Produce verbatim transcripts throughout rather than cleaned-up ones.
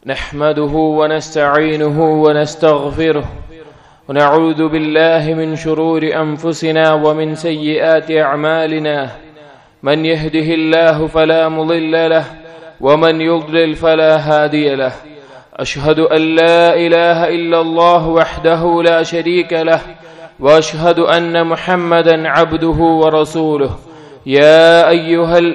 نحمده ونستعينه ونستغفره ونعوذ بالله من شرور أنفسنا ومن سيئات أعمالنا من يهده الله فلا مضل له ومن يضلل فلا هادي له أشهد أن لا إله إلا الله وحده لا شريك له وأشهد أن محمدا عبده ورسوله يا أيها ال...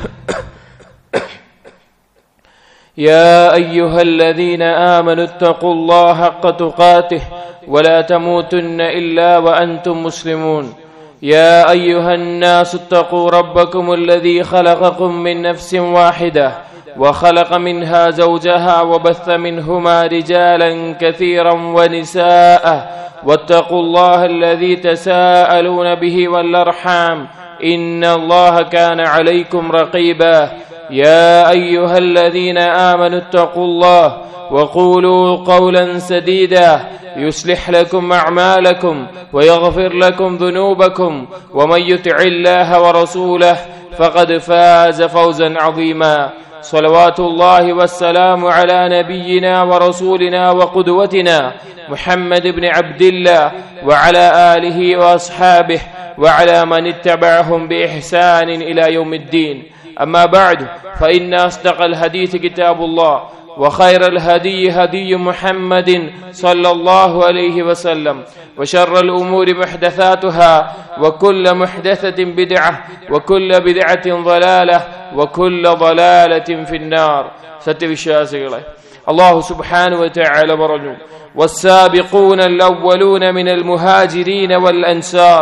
يا أيها الذين آمنوا اتقوا الله حق تقاته ولا تموتن إلا وأنتم مسلمون يا أيها الناس اتقوا ربكم الذي خلقكم من نفس واحدة وخلق منها زوجها وبث منهما رجالا كثيرا ونساء واتقوا الله الذي تساءلون به والأرحام إن الله كان عليكم رقيبا يا أيها الذين آمنوا اتقوا الله وقولوا قولا سديدا يصلح لكم أعمالكم ويغفر لكم ذنوبكم ومن يطع الله ورسوله فقد فاز فوزا عظيما صلوات الله والسلام على نبينا ورسولنا وقدوتنا محمد بن عبد الله وعلى آله وأصحابه وعلى من اتبعهم بإحسان إلى يوم الدين أما بعد فإن أصدق الحديث كتاب الله وخير الهدي هدي محمد صلى الله عليه وسلم وشر الأمور محدثاتها وكل محدثة بدعة وكل بدعة ضلالة وكل ضلالة في النار. സത്യവിശ്വാസികളെ, അല്ലാഹു സുബ്ഹാനഹു വ തആല പറഞ്ഞു, والسابقون الأولون من المهاجرين والأنصار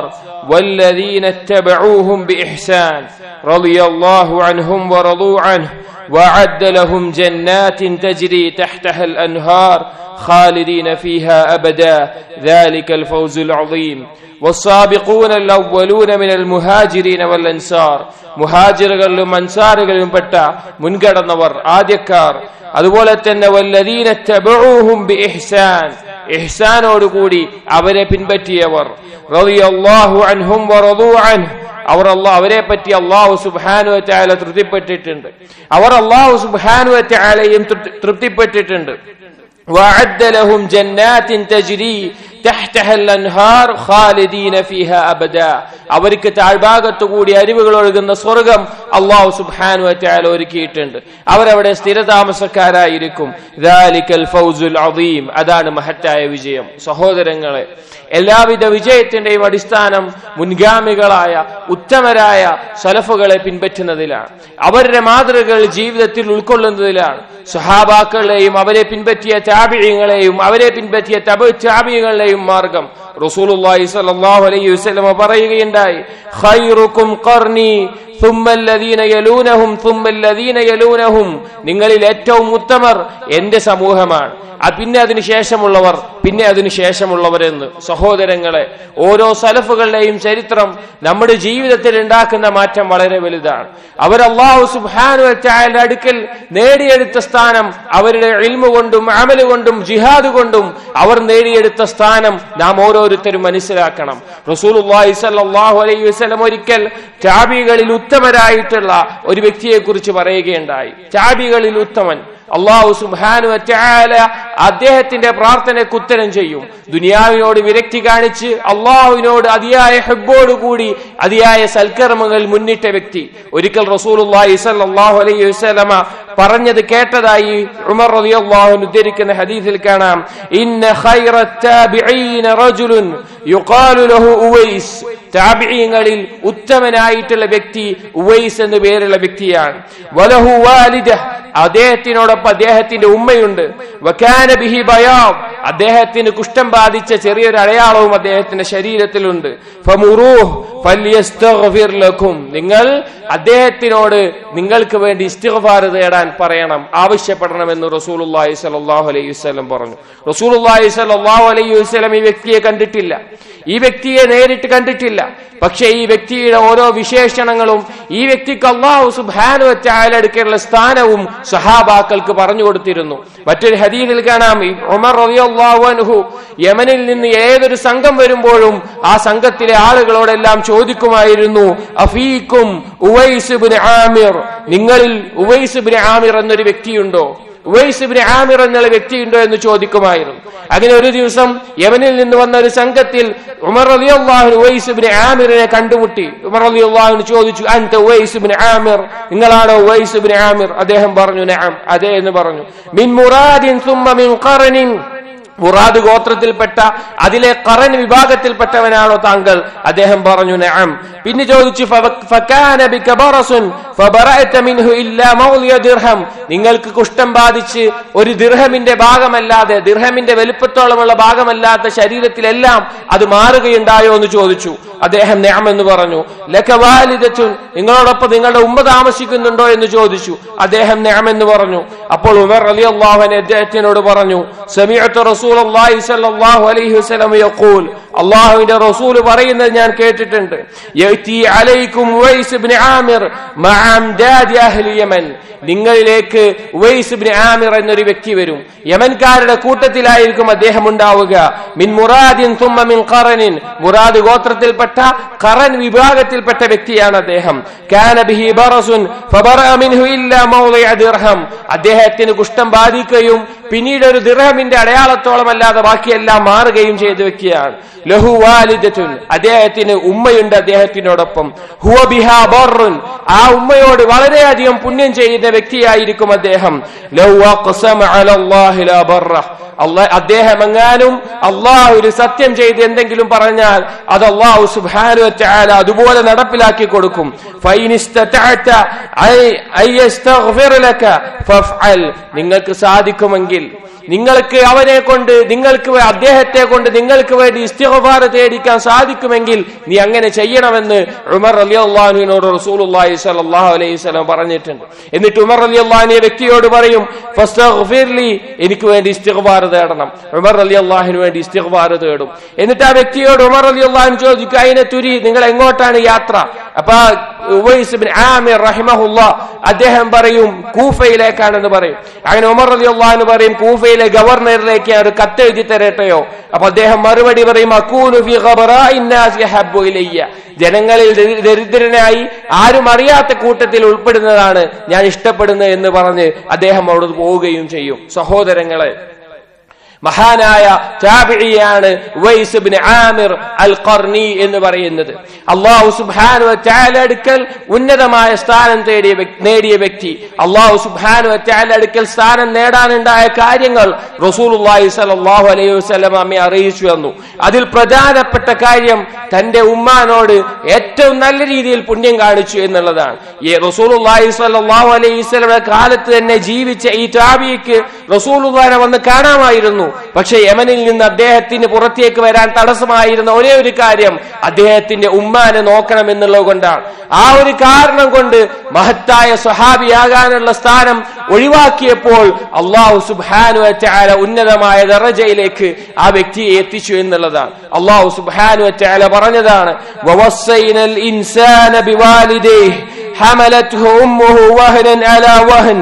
والذين اتبعوهم بإحسان رضي الله عنهم ورضوا عنه وأعد لهم جنات تجري تحتها الأنهار خالدين فيها أبدا ذلك الفوز العظيم. والسابقون الأولون من المهاجرين والأنصار, മുഹാജിറുകളിലും അൻസാറുകളിലും പെട്ട മുൻകടന്നവർ, ആദ്യക്കാർ. അതുപോലെ തന്നെ വല്ലദീന തബഊഹും ബിഇഹ്സാൻ, ഇഹ്സാനോടുകൂടി അവരെ പിൻപറ്റിയവർ. റളിയല്ലാഹു അൻഹും വറദൂ അൻഹു, അവർ അല്ലാഹ് അവരെ പറ്റി അല്ലാഹു സുബ്ഹാനഹു വ തആല തൃപ്തിപ്പെട്ടിട്ടുണ്ട്, അവർ അല്ലാഹു സുബ്ഹാനഹു വ തആലയും തൃപ്തിപ്പെട്ടിട്ടുണ്ട്. വഅദ്ദ ലഹും ജന്നാത്തിൻ തജ്രി തഹ്തഹ അൻഹാർ ഖാലിദീന ഫീഹാ അബദാ, അവർക്ക് താഴ്ഭാഗത്തുകൂടി അരുവികൾ ഒഴുകുന്ന സ്വർഗം അല്ലാഹു സുബ്ഹാനഹു വ തആല ഒരുക്കിയിട്ടുണ്ട്, അവരവിടെ സ്ഥിരതാമസക്കാരായിരിക്കും. ദാലികൽ ഫൗസുൽ അദീം, അതാണ് മഹത്തായ വിജയം. സഹോദരങ്ങളെ, എല്ലാവിധ വിജയത്തിന്റെയും അടിസ്ഥാനം മുൻഗാമികളായ ഉത്തമരായ സലഫുകളെ പിൻപറ്റുന്നതിലാണ്, അവരുടെ മാതൃകകൾ ജീവിതത്തിൽ ഉൾക്കൊള്ളുന്നതിലാണ്. സഹാബാക്കളെയും അവരെ പിൻപറ്റിയ താബിഈങ്ങളെയും അവരെ പിൻപറ്റിയ തബഉ താബിഈങ്ങളെയും മാർഗം റസൂലുള്ളാഹി സ്വല്ലല്ലാഹു അലൈഹി വസല്ലം പറയുകയുണ്ടായി, ഖൈറുക്കും ഖർനി ثم الذين يلونهم ثم الذين يلونهم, നിങ്ങളിൽ ഏറ്റവും ഉത്തമർ എന്റെ സമൂഹമാണ്, പിന്നെ അതിനു ശേഷമുള്ളവർ, പിന്നെ അതിനു ശേഷമുള്ളവരെന്ന്. സഹോദരങ്ങളെ, ഓരോ സലഫുകളുടെയും ചരിത്രം നമ്മുടെ ജീവിതത്തിൽ ഉണ്ടാക്കുന്ന മാറ്റം വളരെ വലുതാണ്. അവർ അല്ലാഹു സുബ്ഹാനഹു വ തആലയുടെ അടുക്കൽ നേടിയെടുത്ത സ്ഥാനം അവരുടെ ഇൽമു കൊണ്ടും അമല് കൊണ്ടും ജിഹാദ് കൊണ്ടും അവർ നേടിയെടുത്ത സ്ഥാനം നാം ഓരോരുത്തരും മനസ്സിലാക്കണം. റസൂലുള്ളാഹി സ്വല്ലല്ലാഹു അലൈഹി വസല്ലം ഒരിക്കൽ താബികളിൽ ഉത്തമരായിട്ടുള്ള ഒരു വ്യക്തിയെ കുറിച്ച് പറയുകയുണ്ടായി. താബികളിൽ ഉത്തമൻ, അല്ലാഹു സുബ്ഹാനഹു വ തആല അദ്ദേഹത്തിന്റെ പ്രാർത്ഥനയ്ക്ക് ഉത്തരം ചെയ്യും. ദുനിയാവിനോട് വിരക്തി കാണിച്ച് അള്ളാഹുവിനോട് അതിയായ ഹബ്ബോടുകൂടി അതിയായ സൽക്കർമ്മങ്ങൾ മുന്നിട്ട വ്യക്തി. ഒരിക്കൽ റസൂലുള്ളാഹി സ്വല്ലല്ലാഹു അലൈഹി വസല്ലമ പറഞ്ഞത് കേട്ടതായി ഉമർ റളിയല്ലാഹു അൻഹു ഉദ്ധരിക്കുന്ന ഹദീസിൽ കാണാം, ഇന്ന ഖൈറത് താബിഈന റജുലുൻ യുഖാലു ലഹു ഉവൈസ്, താബിഈങ്ങളിൽ ഉത്തമനായിട്ടുള്ള വ്യക്തി ഉവൈസ് എന്ന പേരുള്ള വ്യക്തിയാണ്. വലഹു വാലിദ, അദ്ദേഹത്തിനോടൊപ്പം അദ്ദേഹത്തിന്റെ ഉമ്മയുണ്ട്. വകാന ബിഹി ബയാദ്, അദ്ദേഹത്തിന് കുഷ്ഠം ബാധിച്ച ചെറിയൊരു അടയാളവും അദ്ദേഹത്തിന്റെ ശരീരത്തിലുണ്ട്. ഫമുറൂഹ് ഫല്യസ്തഗ്ഫിർ ലക്കും, നിങ്ങൾ അദ്ദേഹത്തിനോട് നിങ്ങൾക്ക് വേണ്ടി ഇസ്തിഗ്ഫാർ തേടാൻ പറയണം, ആവശ്യപ്പെടണമെന്ന് റസൂലുള്ളാഹി സ്വല്ലല്ലാഹു അലൈഹി വസല്ലം പറഞ്ഞു. റസൂലുള്ളാഹി സ്വല്ലല്ലാഹു അലൈഹി വസല്ലം ഈ വ്യക്തിയെ കണ്ടിട്ടില്ല, ഈ വ്യക്തിയെ നേരിട്ട് കണ്ടിട്ടില്ല. പക്ഷേ ഈ വ്യക്തിയുടെ ഓരോ വിശേഷണങ്ങളും ഈ വ്യക്തിക്ക് അല്ലാഹു സുബ്ഹാനഹു വ തആലയുടെ അടുക്കലുള്ള സ്ഥാനവും സഹാബാക്കൾക്ക് പറഞ്ഞു കൊടുത്തിരുന്നു. മറ്റൊരു ഹദീസിൽ കാണാം, ഉമർ റളിയല്ലാഹു അൻഹു യമനിൽ നിന്ന് ഏതൊരു സംഘം വരുമ്പോഴും ആ സംഘത്തിലെ ആളുകളോടെല്ലാം ചോദിക്കുമായിരുന്നു, അഫീക്കും ഉവൈസ് ഇബ്നു ആമിർ, നിങ്ങളിൽ ഉവൈസ് ഇബ്നു ആമിർ എന്നൊരു വ്യക്തിയുണ്ടോ? ഉവൈസ് ഇബ്നു ആമിർ എന്നുള്ള വ്യക്തിയുണ്ടോ എന്ന് ചോദിക്കുമായിരുന്നു. അങ്ങനെ ഒരു ദിവസം യമനിൽ നിന്ന് വന്ന ഒരു സംഘത്തിൽ ഉമർ റളിയല്ലാഹു അൻഹു ഉവൈസ് ഇബ്നു ആമിറിനെ കണ്ടുമുട്ടി. ഉമർ റളിയല്ലാഹു അൻഹു ചോദിച്ചു, അൻത ഉവൈസ് ഇബ്നു ആമിർ, നിങ്ങളാണോ ഉവൈസ് ഇബ്നു ആമിർ? അദ്ദേഹം പറഞ്ഞു, നഅം, അതെ എന്ന് പറഞ്ഞു. മിൻ മുറാദിൻ സുമ്മ മിൻ ഖറനിൻ, മുറാദ് ഗോത്രത്തിൽപ്പെട്ട അതിലെ ഖറൻ വിഭാഗത്തിൽപ്പെട്ടവനാണോ താങ്കൾ? അദ്ദേഹം പറഞ്ഞു, നഅം. പിന്നെ ചോദിച്ചു, ഫകാന ബിക ബറസുൻ ഫബറഅത മിൻഹു ഇല്ലാ മൗളിയ ദിർഹം, നിങ്ങൾക്ക് കുഷ്ഠം ബാധിച്ച് ഒരു ദിർഹമിന്റെ ഭാഗമല്ലാതെ, ദിർഹമിന്റെ വലുപ്പത്തോളമുള്ള ഭാഗമല്ലാത്ത ശരീരത്തിലെല്ലാം അത് മാറുകയുണ്ടായോ എന്ന് ചോദിച്ചു. അദ്ദേഹം നഅം എന്ന് പറഞ്ഞു. ലക വാലിദത്തുൻ, നിങ്ങളോടൊപ്പം നിങ്ങളുടെ ഉമ്മ താമസിക്കുന്നുണ്ടോ എന്ന് ചോദിച്ചു. അദ്ദേഹം നഅം എന്ന് പറഞ്ഞു. അപ്പോൾ ഉമർ റളിയല്ലാഹു അൻഹു അദ്ദേഹത്തിനോട് പറഞ്ഞു, സമിഅതു റസൂലുള്ളാഹി സ്വല്ലല്ലാഹു അലൈഹി വസല്ലം യഖൂൽ, അല്ലാഹുവിന്റെ റസൂൽ പറയുന്നത് ഞാൻ കേട്ടിട്ടുണ്ട്, യഅതി അലൈക്കും ഉവൈസ് ഇബ്നു ആമിർ മഅ അംദാദി അഹ്ലി യമൻ, നിങ്ങളിലേക്ക് ഉവൈസ് ഇബ്നു ആമിർ എന്നൊരു വ്യക്തി വരും, യമൻകാരുടെ കൂട്ടത്തിലായിരിക്കും അദ്ദേഹം ഉണ്ടാവുക. മിൻ മുറാദിൻ സുമ്മ മിൻ ഖറനിൻ, മുറാദ് ഗോത്രത്തിൽപ്പെട്ട ഖറൻ വിഭാഗത്തിൽപ്പെട്ട വ്യക്തിയാണ് അദ്ദേഹം. കാന ബിഹി ബറസുൻ ഫബറഅ മിൻഹു ഇല്ലാ മൗളിഅ ദിർഹം, അദ്ദേഹത്തിന് കുഷ്ഠം ബാധിക്കുകയും പിന്നീട് ഒരു ദിർഹമിന്റെ അടയാളത്തോളം അല്ലാതെ ബാക്കിയെല്ലാം മാറുകയും ചെയ്ത വ്യക്തിയാണ്. ലഹു വാലിദത്തുൻ, അദ്ദേഹത്തിന് ഉമ്മയുണ്ട് അദ്ദേഹത്തിനോടൊപ്പം. ഹുവ ബിഹാ ബർറുൻ, ആ ഉമ്മയോട് വളരെയധികം പുണ്യം ചെയ്യുന്ന വ്യക്തിയായിരിക്കും അദ്ദേഹം. ലൗ അഖ്സമ അലല്ലാഹി ലാ ബർറഹ്, അല്ലാഹ് അദ്ദേഹം എങ്ങാനും അല്ലാഹുവിൽ സത്യം ചെയ്ത് എന്തെങ്കിലും പറഞ്ഞാൽ അത് അല്ലാഹു സുബ്ഹാനഹു വ തആല അതുപോലെ നടപ്പിലാക്കി കൊടുക്കും. ഫൈനിസ്തതഅത ഐ യസ്തഗ്ഫിർ ലക ഫഫ്അൽ, നിങ്ങൾക്ക് സാധിക്കുമെങ്കിൽ നിങ്ങൾക്ക് അവനെ കൊണ്ട് നിങ്ങൾക്ക് അദ്ദേഹത്തെ കൊണ്ട് നിങ്ങൾക്ക് വേണ്ടി ഇസ്തിഗ്ഫാർ തേടിക്കാൻ സാധിക്കുമെങ്കിൽ നീ അങ്ങനെ ചെയ്യണമെന്ന് ഉമർ റളിയല്ലാഹു അൻഹുവിനോട് റസൂലുള്ളാഹി സ്വല്ലല്ലാഹു അലൈഹി വസല്ലം പറഞ്ഞിട്ടുണ്ട്. എന്നിട്ട് ഉമർ റളിയല്ലാഹു അൻഹു വ്യക്തിയോട് പറയും, ഫസ്തഗ്ഫിർലി, എനിക്ക് വേണ്ടി ഇസ്തിഗ്ഫാർ തേടണം. ഉമർ റളിയല്ലാഹു അൻഹു വേണ്ടി ഇസ്തിഗ്ഫാർ തേടും. എന്നിട്ട് ആ വ്യക്തിയോട് ഉമർ റളിയല്ലാഹു അൻഹു ചോദിക്കും, അയിന തുരി, നിങ്ങൾ എങ്ങോട്ടാണ് യാത്ര? അപ്പൊ ഉവൈസ് ഇബ്നു ആമിർ റഹിമഹുല്ലാഹ് അദ്ദേഹം പറയും, കൂഫയിലേക്കാണെന്ന് പറയും. അങ്ങനെ ഉമർ റളിയല്ലാഹു അൻഹു പറയും, കൂഫയിലെ ഗവർണറിലേക്ക് ഒരു കത്ത് എഴുതി തരട്ടെയോ? അപ്പൊ അദ്ദേഹം മറുപടി പറയും, അകൂനു ഫീ ഖബറാഇൻ നാസി ഹബ്ബു ഇലയ്യ, ജനങ്ങളിൽ ദരിദ്രനായി ആരും അറിയാത്ത കൂട്ടത്തിൽ ഉൾപ്പെടുന്നതാണ് ഞാൻ ഇഷ്ടപ്പെടുന്നത് എന്ന് പറഞ്ഞ് അദ്ദേഹം അവിടെ പോവുകയും ചെയ്യും. സഹോദരങ്ങളെ, മഹാനായ താബിഈയാണ് ഉവൈസ് ഇബ്നു ആമിർ അൽ ഖർനി എന്ന് പറയുന്നത്. അല്ലാഹു സുബ്ഹാനഹു വ തആല അടുക്കൽ ഉന്നതമായ സ്ഥാനം തേടിയ നേടിയ വ്യക്തി. അല്ലാഹു സുബ്ഹാനഹു വ തആല അടുക്കൽ സ്ഥാനം നേടാനുണ്ടായ കാര്യങ്ങൾ റസൂലുള്ളാഹി സ്വല്ലല്ലാഹു അലൈഹി വസല്ലം നമ്മെ അറിയിച്ചു തന്നു. അതിൽ പ്രധാനപ്പെട്ട കാര്യം തന്റെ ഉമ്മാനോട് ഏറ്റവും നല്ല രീതിയിൽ പുണ്യം കാണിച്ചു എന്നുള്ളതാണ്. ഈ റസൂലുള്ളാഹി സ്വല്ലല്ലാഹു അലൈഹി വസല്ലമയുടെ കാലത്ത് തന്നെ ജീവിച്ച ഈ താബിഈക്ക് റസൂലുള്ളാഹിനെ വന്ന് കാണാമായിരുന്നു. പക്ഷെ യമനിൽ നിന്ന് അദ്ദേഹത്തിന് പുറത്തേക്ക് വരാൻ തടസ്സമായിരുന്ന ഒരേ ഒരു കാര്യം അദ്ദേഹത്തിന്റെ ഉമ്മാനെ നോക്കണം എന്നുള്ളത് കൊണ്ടാണ്. ആ ഒരു കാരണം കൊണ്ട് മഹത്തായ സ്വഹാബിയാകാനുള്ള സ്ഥാനം ഒഴിവാക്കിയപ്പോൾ അല്ലാഹു സുബ്ഹാനഹു വ തആല ഉന്നതമായ ദറജയിലേക്ക് ആ വ്യക്തിയെ എത്തിച്ചു എന്നുള്ളതാണ്. അല്ലാഹു സുബ്ഹാനഹു വ തആല പറഞ്ഞതാണ്, വവസ്സൈനൽ ഇൻസാന ബിവാലിദൈഹി حملته أمه وهنا على وهن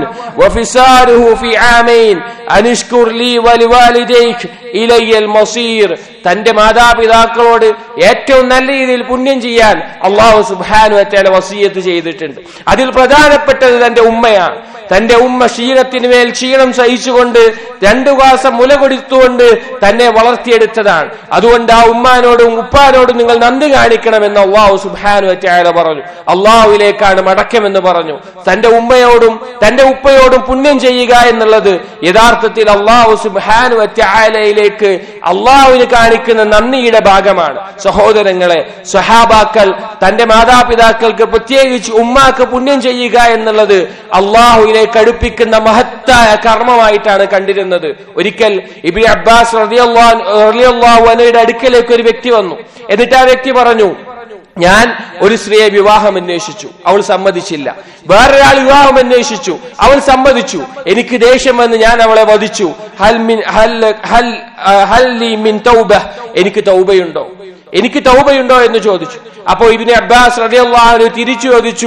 وفصاله في عامين أن اشكر لي ولوالديك إلي المصير. തന്റെ മാതാപിതാക്കളോട് ഏറ്റവും നല്ല രീതിയിൽ പുണ്യം ചെയ്യാൻ അല്ലാഹു സുബ്ഹാനഹു വ തആല വസിയത്ത് ചെയ്തിട്ടുണ്ട്. അതിൽ പ്രധാനപ്പെട്ടത് തന്റെ ഉമ്മയാണ്. തന്റെ ഉമ്മ ക്ഷീണത്തിന് മേൽ ക്ഷീണം സഹിച്ചുകൊണ്ട് രണ്ടു മാസം മുല കൊടുത്തുകൊണ്ട് തന്നെ വളർത്തിയെടുത്തതാണ്. അതുകൊണ്ട് ആ ഉമ്മാനോടും ഉപ്പാനോടും നിങ്ങൾ നന്ദി കാണിക്കണമെന്ന് അല്ലാഹു സുബ്ഹാനഹു വ തആല പറഞ്ഞു. അല്ലാഹുവിലേക്കാണ് മടക്കമെന്ന് പറഞ്ഞു. തന്റെ ഉമ്മയോടും തന്റെ ഉപ്പയോടും പുണ്യം ചെയ്യുക എന്നുള്ളത് യഥാർത്ഥത്തിൽ അല്ലാഹു സുബ്ഹാനഹു വ തആലയിലേക്ക് അല്ലാഹുവിന് കാണിക്കുന്ന നന്ദിയുടെ ഭാഗമാണ്. സഹോദരങ്ങളെ, സ്വഹാബാക്കൾ തന്റെ മാതാപിതാക്കൾക്ക് പ്രത്യേകിച്ച് ഉമ്മാക്ക് പുണ്യം ചെയ്യുക എന്നുള്ളത് അല്ലാഹുവിനെ അടുപ്പിക്കുന്ന മഹത്തായ കർമ്മമായിട്ടാണ് കണ്ടിരുന്നത്. ഒരിക്കൽ ഇബ്നു അബ്ബാസ് റളിയല്ലാഹു അൻഹുവിന്റെ അടുക്കലേക്ക് ഒരു വ്യക്തി വന്നു. എന്നിട്ട് ആ വ്യക്തി പറഞ്ഞു, ഞാൻ ഒരു സ്ത്രീയെ വിവാഹം അന്വേഷിച്ചു, അവൾ സമ്മതിച്ചില്ല. വേറൊരാൾ വിവാഹം അന്വേഷിച്ചു, അവൾ സമ്മതിച്ചു. എനിക്ക് ദേഷ്യം വന്ന് ഞാൻ അവളെ വധിച്ചു. ഹൽ മിൻ ഹൽ ഹൽ ഹൽ ലി മിൻ തൗബ, എനിക്ക് തൗബയുണ്ടോ എനിക്ക് തൗബയുണ്ടോ എന്ന് ചോദിച്ചു. അപ്പോൾ ഇബ്നു അബ്ബാസ് റളിയല്ലാഹു അൻഹു തിരിച്ചു ചോദിച്ചു,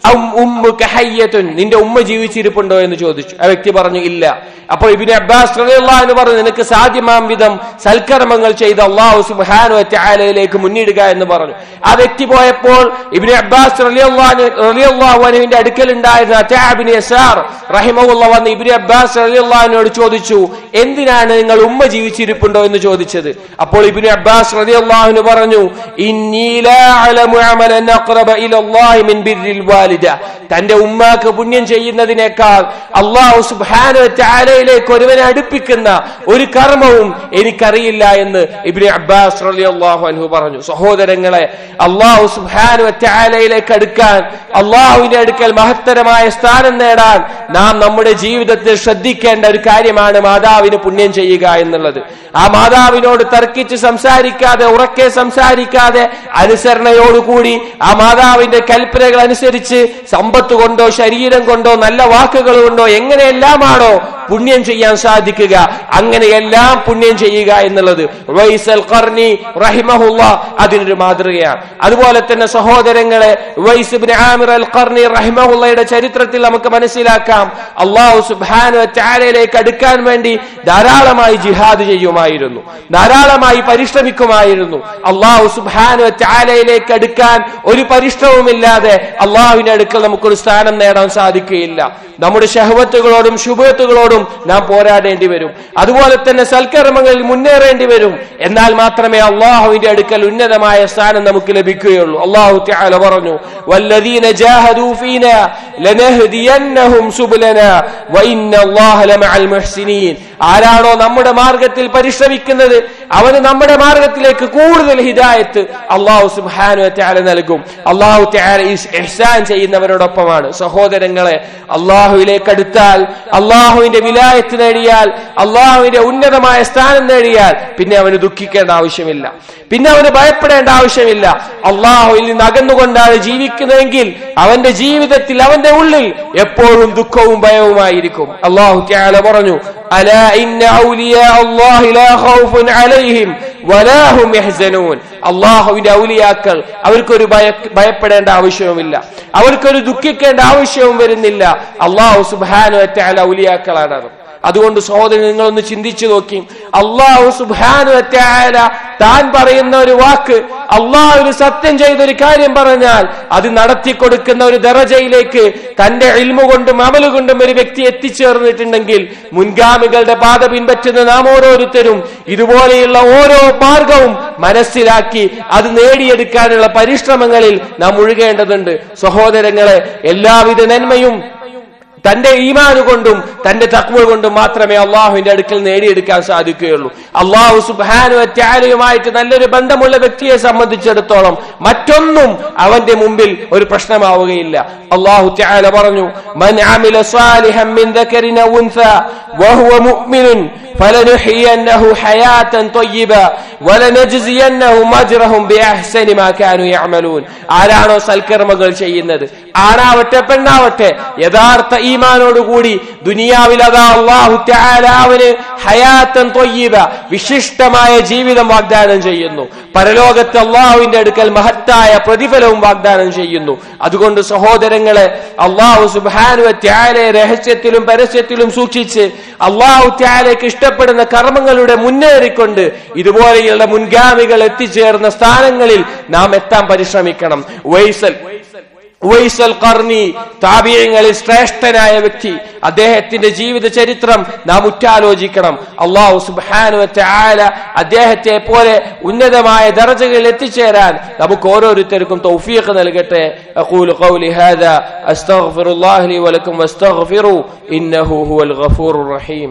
ഉമ്മുക ഹയ്യത്തുൻ, നിന്റെ ഉമ്മ ജീവിച്ചിരിപ്പുണ്ടോ എന്ന് ചോദിച്ചു. ആ വ്യക്തി പറഞ്ഞു ഇല്ല. അപ്പോൾ ഇബ്നു അബ്ബാസ് റളിയല്ലാഹു അൻഹു പറഞ്ഞു, നിനക്ക് സാധ്യമാം വിധം സൽക്കർമ്മങ്ങൾ ചെയ്ത് അല്ലാഹു സുബ്ഹാനഹു വ തആലയിലേക്ക് മുന്നിടുക എന്ന് പറഞ്ഞു. ആ വ്യക്തി പോയപ്പോൾ ഇബ്നു അബ്ബാസ് റളിയല്ലാഹു അൻഹുവിന്റെ അടുക്കൽ ഉണ്ടായിരുന്ന അതാ ഇബ്നു യസാർ റഹിമഹുല്ലാഹ് വന്ന് ഇബ്നു അബ്ബാസ് റളിയല്ലാഹു അൻഹുവോട് ചോദിച്ചു, എന്തിനാണ് നിങ്ങൾ ഉമ്മ ജീവിച്ചിരിപ്പുണ്ടോ എന്ന് ചോദിച്ചത്. അപ്പോൾ ഇബ്നു അബ്ബാസ് റളിയല്ലാഹു അൻഹു പറഞ്ഞു, ഇന്നി ലാ അലമു അമലൻ അഖറബ ഇലല്ലാഹി മിൻ ബിർരിൽ വാലിദ, തന്റെ ഉമ്മാക്ക് പുണ്യം ചെയ്യുന്നതിനേക്കാൾ അല്ലാഹു സുബ്ഹാനഹു വ തആലയിലേക്ക് ഒരുവനെ അടുപ്പിക്കുന്ന ഒരു കർമ്മവും എനിക്കറിയില്ല എന്ന് ഇബ്നു അബ്ബാസ് റളിയല്ലാഹു അൻഹു പറഞ്ഞു. സഹോദരങ്ങളെ, അല്ലാഹു സുബ്ഹാനഹു വ തആലയിലേക്ക് അടുക്കാൻ, അല്ലാഹുവിന്റെ അടുക്കൽ മഹത്തരമായ സ്ഥാനം നേടാൻ നാം നമ്മുടെ ജീവിതത്തിൽ ശ്രദ്ധിക്കേണ്ട ഒരു കാര്യമാണ് മാതാവിന് പുണ്യം ചെയ്യുക എന്നുള്ളത്. ആ മാതാവിനോട് തർക്കിച്ച് സംസാരിക്കാതെ, ഉറക്കെ സംസാരിക്കാതെ, അനുസരണയോടുകൂടി ആ മാതാവിന്റെ കൽപ്പനകൾ അനുസരിച്ച് സമ്പത്ത് കൊണ്ടോ ശരീരം കൊണ്ടോ നല്ല വാക്കുകൾ കൊണ്ടോ എങ്ങനെയെല്ലാമാണോ പുണ്യം ചെയ്യാൻ സാധിക്കുക, അങ്ങനെയെല്ലാം പുണ്യം ചെയ്യുക എന്നുള്ളത് ഉവൈസ് അൽ ഖർനി റഹിമഹുല്ലാഹ് അതിനൊരു മാതൃകയാണ്. അതുപോലെ തന്നെ സഹോദരങ്ങളെ, ഉവൈസ് ഇബ്നു ആമിർ അൽ ഖർനി റഹിമഹുല്ലാഹയുടെ ചരിത്രത്തിൽ നമുക്ക് മനസ്സിലാക്കാം, അല്ലാഹു സുബ്ഹാനഹു വ തആലയിലേക്ക് അടുക്കാൻ വേണ്ടി ധാരാളമായി ജിഹാദ് ചെയ്യുമായിരുന്നു, ധാരാളമായി പരിശ്രമിക്കുമായിരുന്നു. അല്ലാഹു സുബ്ഹാനഹു വ തആലയിലേക്ക് അടുക്കാൻ ഒരു പരിശ്രമവുമില്ലാതെ അല്ലാഹുവിന്റെ അടുക്കൽ നമുക്കൊരു സ്ഥാനം നേടാൻ സാധിക്കുകയില്ല. നമ്മുടെ ശഹവത്തുകളോടും ശുഭത്തുകളോടും നാം പോരാടേണ്ടി വരും. അതുപോലെ തന്നെ സൽക്കർമ്മങ്ങളിൽ മുന്നേറേണ്ടി വരും. എന്നാൽ മാത്രമേ അല്ലാഹുവിന്റെ അടുക്കൽ ഉന്നതമായ സ്ഥാനം നമുക്ക് ലഭിക്കുകയുള്ളൂ. അല്ലാഹു തആല പറഞ്ഞു, വല്ലദീന ജാഹദൂ ഫീനാ ലനഹ്ദിയന്നഹും സുബുലനാ വഇന്നല്ലാഹ ലമഅൽ മുഹ്സിനീൻ. ആരാണോ നമ്മുടെ മാർഗത്തിൽ പരിശ്രമിക്കുന്നത് അവന് നമ്മുടെ മാർഗത്തിലേക്ക് കൂടുതൽ ഹിദായത്ത് അല്ലാഹു സുബ്ഹാനഹു വ തആല നൽകും. അല്ലാഹു തആല ഇഹ്സാൻ ചെയ്യുന്നവരോടൊപ്പമാണ്. സഹോദരങ്ങളെ, അല്ലാഹുവിലേക്ക് അടുത്താൽ, അല്ലാഹുവിന്റെ വിലായത്ത് നേടിയാൽ, അല്ലാഹുവിന്റെ ഉന്നതമായ സ്ഥാനം നേടിയാൽ പിന്നെ അവന് ദുഃഖിക്കേണ്ട ആവശ്യമില്ല, പിന്നെ അവന് ഭയപ്പെടേണ്ട ആവശ്യമില്ല. അല്ലാഹുവിൽ നിന്ന് അകന്നുകൊണ്ടാണ് ജീവിക്കുന്നതെങ്കിൽ അവന്റെ ജീവിതത്തിൽ, അവന്റെ ഉള്ളിൽ എപ്പോഴും ദുഃഖവും ഭയവുമായിരിക്കും. അല്ലാഹു തആല പറഞ്ഞു, അലാ ഇന്ന ഔലിയാ അല്ലാഹി ലാ ഖൗഫുൻ അലൈഹിം വലാ ഹും യഹ്സനൂൻ. അല്ലാഹുവിന്റെ ഔലിയാക്കൾ അവർക്കൊരു ഭയപ്പെടേണ്ട ആവശ്യവുമില്ല, അവർക്കൊരു ദുഃഖിക്കേണ്ട ആവശ്യവും വരുന്നില്ല. അല്ലാഹു സുബ്ഹാനഹു വ തആല ഔലിയാക്കളാണ്. അതുകൊണ്ട് സഹോദരൻ, നിങ്ങളൊന്ന് ചിന്തിച്ചു നോക്കി, അല്ലാഹു സുബ്ഹാനഹു വ തആല താൻ പറയുന്ന ഒരു വാക്ക്, അല്ലാഹുവിന് സത്യം ചെയ്തൊരു കാര്യം പറഞ്ഞാൽ അത് നടത്തിക്കൊടുക്കുന്ന ഒരു ദറജയിലേക്ക് തന്റെ ഇൽമു കൊണ്ടും അമല് കൊണ്ടും ഒരു വ്യക്തി എത്തിച്ചേർന്നിട്ടുണ്ടെങ്കിൽ, മുൻഗാമികളുടെ പാത പിൻപറ്റുന്ന നാം ഓരോരുത്തരും ഇതുപോലെയുള്ള ഓരോ മാർഗവും മനസ്സിലാക്കി അത് നേടിയെടുക്കാനുള്ള പരിശ്രമങ്ങളിൽ നാം മുഴുകേണ്ടതുണ്ട്. സഹോദരങ്ങളെ, എല്ലാവിധ നന്മയും തന്റെ ഈമാൻ കൊണ്ടും തന്റെ തഖ്വ കൊണ്ടും മാത്രമേ അള്ളാഹുവിന്റെ അടുക്കൽ നേടിയെടുക്കാൻ സാധിക്കുകയുള്ളൂ. അള്ളാഹു സുബ്ഹാനഹു വ തആലയുമായിട്ട് നല്ലൊരു ബന്ധമുള്ള വ്യക്തിയെ സംബന്ധിച്ചിടത്തോളം മറ്റൊന്നും അവന്റെ മുമ്പിൽ ഒരു പ്രശ്നമാവുകയില്ല. അള്ളാഹു തആല പറഞ്ഞു, മൻ അമില സാലിഹൻ മിൻ ദക്കരിൻ ഔ ഉൻസാ വഹുവ മുഅ്മിനുൻ ഫലനുഹ്യിയന്നഹു ഹയാതൻ ത്വയ്യിബ വലനജ്സിയന്നഹും അജ്റഹും ബിഅഹ്സനി മാ കാനൂ യഅമലൂൻ. ആരാണോ സൽക്കർമ്മങ്ങൾ ചെയ്യുന്നത്, ആണാവട്ടെ പെണ്ണാവട്ടെ, യഥാർത്ഥ ഈമാനോടുകൂടി ദുനിയാവിൽ അതാ അല്ലാഹു തആല അവന് ഹയാതൻ ത്വയ്യിബ, വിശിഷ്ടമായ ജീവിതം വാഗ്ദാനം ചെയ്യുന്നു. പരലോകത്ത് അല്ലാഹുവിന്റെ അടുക്കൽ മഹത്തായ പ്രതിഫലവും വാഗ്ദാനം ചെയ്യുന്നു. അതുകൊണ്ട് സഹോദരങ്ങളെ, അല്ലാഹു സുബ്ഹാനഹു വ തആലയെ രഹസ്യത്തിലും പരസ്യത്തിലും സൂക്ഷിച്ച് അല്ലാഹു തആലയ്ക്ക് ഇഷ്ടപ്പെടുന്ന കർമ്മങ്ങളുടെ മുന്നേറിക്കൊണ്ട് ഇതുപോലെയുള്ള മുൻഗാമികൾ എത്തിച്ചേർന്ന സ്ഥാനങ്ങളിൽ നാം എത്താൻ പരിശ്രമിക്കണം. വൈസൽ ഉവൈസ് അൽ ഖർനി താബിഈങ്ങളിൽ ശ്രേഷ്ഠനായ വ്യക്തി, അദ്ദേഹത്തിന്റെ ജീവിത ചരിത്രം നാം ഉറ്റാലോചിക്കണം. അല്ലാഹു സുബ്ഹാനഹു വ തആല അദ്ദേഹത്തെ പോലെ ഉന്നതമായ ദർജകളിൽ എത്തിച്ചേരാൻ നമുക്ക് ഓരോരുത്തർക്കും തൗഫീഖ് നൽകട്ടെ. അഖൂലു ഖൗലി ഹാദാ അസ്തഗ്ഫിറുല്ലാഹി ലി വലക്കും വസ്തഗ്ഫിറു ഇന്നഹു ഹുവൽ ഗഫൂറുർ റഹീം.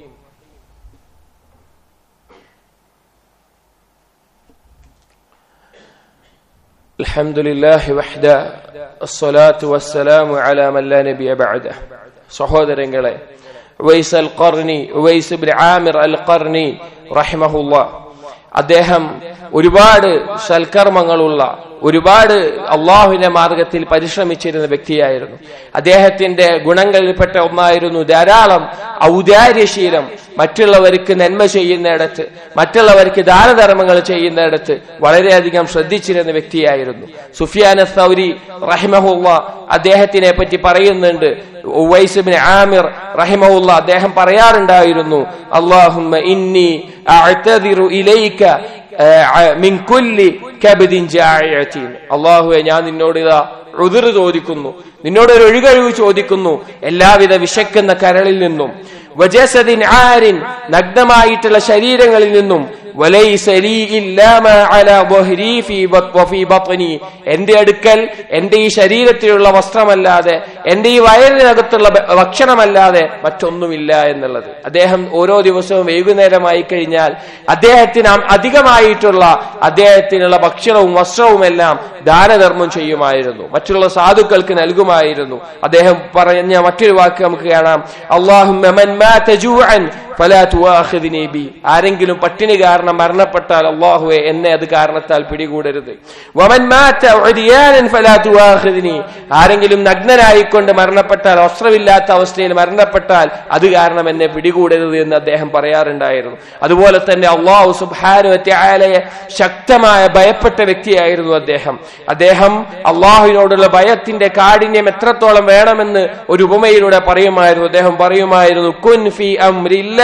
അൽഹംദുലില്ലാഹി വഹ്ദഹ അസ്സലാത്തു വസ്സലാമു അലാ മൻ ലാ നബിയ ബഅദഹ. സഹോദരങ്ങളെ, ഉവൈസ് അൽ ഖർനി, ഉവൈസ് ഇബ്നു ആമിർ അൽ ഖർനി റഹിമഹുല്ലാഹ്, അദ്ദേഹം ഒരുപാട് സൽക്കർമ്മങ്ങളുള്ള, ഒരുപാട് അള്ളാഹുവിന്റെ മാർഗത്തിൽ പരിശ്രമിച്ചിരുന്ന വ്യക്തിയായിരുന്നു. അദ്ദേഹത്തിന്റെ ഗുണങ്ങളിൽപ്പെട്ട ഒന്നായിരുന്നു ധാരാളം ഔദാര്യശീലം, മറ്റുള്ളവർക്ക് നന്മ ചെയ്യുന്നിടത്ത്, മറ്റുള്ളവർക്ക് ദാനധർമ്മങ്ങൾ ചെയ്യുന്നിടത്ത് വളരെയധികം ശ്രദ്ധിച്ചിരുന്ന വ്യക്തിയായിരുന്നു. സുഫിയാൻ അസ്സൗരി റഹിമഹുല്ലാ അദ്ദേഹത്തിനെ പറ്റി പറയുന്നുണ്ട്. ഉവൈസ് ഇബ്നു ആമിർ റഹിമഹുല്ലാ അദ്ദേഹം പറയാറുണ്ടായിരുന്നു, അല്ലാഹുമ്മ ഇന്നി അഅ്തദിറു ഇലൈക മിൻ കുല്ലി കബദിൻ ജാഇഅത്തിൻ. അല്ലാഹുവേ, ഞാൻ നിന്നോട് ഇതാ ഉദ്ർ ചോദിക്കുന്നു, നിന്നോട് ഒരു ഒഴികഴിവ് ചോദിക്കുന്നു എല്ലാവിധ വിശക്കുന്ന കരളിൽ നിന്നും, വജസദിൻ ആരിൻ നഗ്നമായിട്ടുള്ള ശരീരങ്ങളിൽ നിന്നും, വലൈസ ലീ ഇല്ലാ മാ അലാ ദഹ്രി ഫീ വഫീ ബത്നി, എന്റെ അടുക്കൽ എന്റെ ഈ ശരീരത്തിലുള്ള വസ്ത്രമല്ലാതെ, എന്റെ ഈ വയറിനകത്തുള്ള ഭക്ഷണമല്ലാതെ മറ്റൊന്നുമില്ല എന്നുള്ളത്. അദ്ദേഹം ഓരോ ദിവസവും വൈകുന്നേരമായി കഴിഞ്ഞാൽ അദ്ദേഹത്തിന് അധികമായിട്ടുള്ള അദ്ദേഹത്തിനുള്ള ഭക്ഷണവും വസ്ത്രവുമെല്ലാം ദാനധർമ്മം ചെയ്യുമായിരുന്നു, മറ്റുള്ള സാധുക്കൾക്ക് നൽകുമായിരുന്നു. അദ്ദേഹം പറഞ്ഞ മറ്റൊരു വാക്ക് നമുക്ക് കാണാം, അല്ലാഹുമ്മ മൻ മാത ജൂഅൻ ഫലാ തുആഖിദ്നി ബി. ആരെങ്കിലും പട്ടിണി കാരണം മരണപ്പെട്ടാൽ അല്ലാഹുവേ എന്നെ അത് കാരണത്താൽ പിടികൂടരുത്. വമൻ മാത ഉദിയാനൻ ഫലാ തുആഖിദ്നി. ആരെങ്കിലും നഗ്നനായിക്കൊണ്ട് മരണപ്പെട്ടാൽ, വസ്ത്രമില്ലാത്ത അവസ്ഥയിൽ മരണപ്പെട്ടാൽ അത് കാരണം എന്നെ പിടികൂടരുത് എന്ന് അദ്ദേഹം പറയാറുണ്ടായിരുന്നു. അതുപോലെ തന്നെ അല്ലാഹു സുബ്ഹാനഹു വ തആലയെ ശക്തമായ ഭയപ്പെട്ട വ്യക്തിയായിരുന്നു അദ്ദേഹം. അദ്ദേഹം അല്ലാഹുവിനോടുള്ള ഭയത്തിന്റെ കാഠിന്യം എത്രത്തോളം വേണമെന്ന് ഒരു ഉപമയിലൂടെ പറയുമായിരുന്നു. അദ്ദേഹം പറയുമായിരുന്നു, കുൻ ഫീ അംരില്ലാഹ്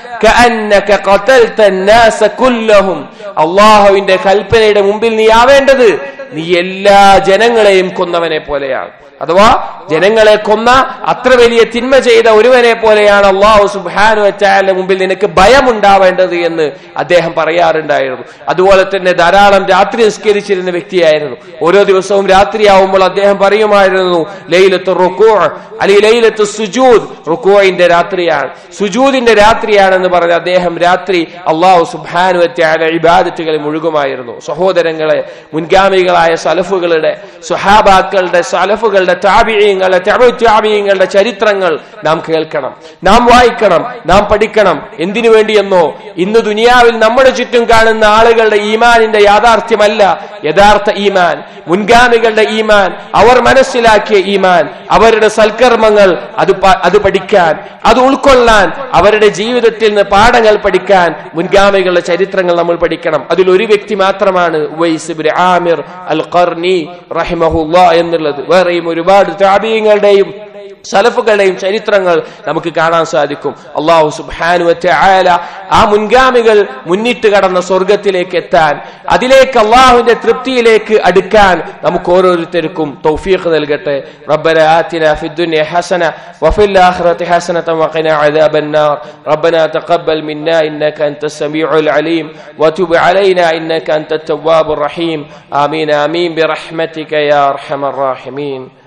കഅന്നക ഖതൽത الناس കുല്ലഹും. അല്ലാഹുവിന്റെ കൽപ്പനയുടെ മുമ്പിൽ നീ ആവേണ്ടത് നീ എല്ലാ ജനങ്ങളെയും കൊന്നവനെ പോലെയാണ്. അഥവാ ജനങ്ങളെ കൊന്ന അത്ര വലിയ തിന്മ ചെയ്ത ഒരുവനെ പോലെയാണ് അല്ലാഹു സുബ്ഹാനഹു വ തആലയുടെ മുമ്പിൽ നിനക്ക് ഭയമുണ്ടാവേണ്ടത് എന്ന് അദ്ദേഹം പറയാറുണ്ടായിരുന്നു. അതുപോലെ തന്നെ ധാരാളം രാത്രി നിസ്കരിച്ചിരുന്ന വ്യക്തിയായിരുന്നു. ഓരോ ദിവസവും രാത്രിയാവുമ്പോൾ അദ്ദേഹം പറയുമായിരുന്നു, ലൈലത്തു റുകൂഅ് അല്ലെങ്കിൽ ലൈലത്തു സുജൂദ്, റുകൂഇന്റെ രാത്രിയാണ്, സുജൂദിന്റെ രാത്രിയാണെന്ന് പറഞ്ഞ് അദ്ദേഹം രാത്രി അല്ലാഹു സുബ്ഹാനഹു വ തആല ഇബാദത്തുകളിൽ മുഴുകുമായിരുന്നു. സഹോദരങ്ങളെ, മുൻഗാമികളായ സലഫുകളുടെ, സ്വഹാബാക്കളുടെ, സലഫുകളുടെ, താബിഈങ്ങളുടെ, തബഉ താബിഈങ്ങളുടെ ചരിത്രങ്ങൾ നാം കേൾക്കണം, നാം വായിക്കണം, നാം പഠിക്കണം. എന്തിനു വേണ്ടിയെന്നോ, ഇന്ന് ദുനിയാവിൽ നമ്മുടെ ചുറ്റും കാണുന്ന ആളുകളുടെ ഈമാനിന്റെ യാഥാർത്ഥ്യമല്ല യഥാർത്ഥ ഈമാൻ, മുൻഗാമികളുടെ ഈമാൻ, അവർ മനസ്സിലാക്കിയ ഈമാൻ, അവരുടെ സൽക്കർമ്മങ്ങൾ അത് അത് പഠിക്കാൻ, അത് ഉൾക്കൊള്ളാൻ, അവരുടെ ജീവിതത്തിൽ നിന്ന് പാഠങ്ങൾ പഠിക്കാൻ മുൻഗാമികളുടെ ചരിത്രങ്ങൾ നമ്മൾ പഠിക്കണം. അതിലൊരു വ്യക്തി മാത്രമാണ് ഉവൈസ് ഇബ്നു ആമിർ അൽ ഖർനി റഹിമഹുല്ലാ എന്നുള്ളത്. വേറെയും ഒരുപാട് താബിഈങ്ങളുടെയും സലഫുകളുടെയും ചരിത്രങ്ങൾ നമുക്ക് കാണാൻ സാധിക്കും. അല്ലാഹു സുബ്ഹാനഹു വ തആല ആ മുൻഗാമികൾ മുന്നിട്ട് കടന്ന സ്വർഗത്തിലേക്ക് എത്താൻ, അതിലേക്ക് അല്ലാഹുവിന്റെ തൃപ്തിയിലേക്ക് അടുക്കാൻ നമുക്ക് ഓരോരുത്തർക്കും തൗഫീഖ് നൽകട്ടെ. റബ്ബനാ ആതിനാ ഫിദ്ദുനിയ ഹസന വഫിൽ ആഖിറതി ഹസനത വഖിനാ അദാബന്നാർ. റബ്ബനാ തഖബ്ബൽ മിന്നാ ഇന്നക അൻതസ് സമീഉൽ അലീം വതുബ് അലൈനാ ഇന്നക അൻതത് തവ്വാബുർ റഹീം. ആമീൻ ആമീൻ ബിറഹ്മതിക യാ അർഹമർ റഹീമീൻ.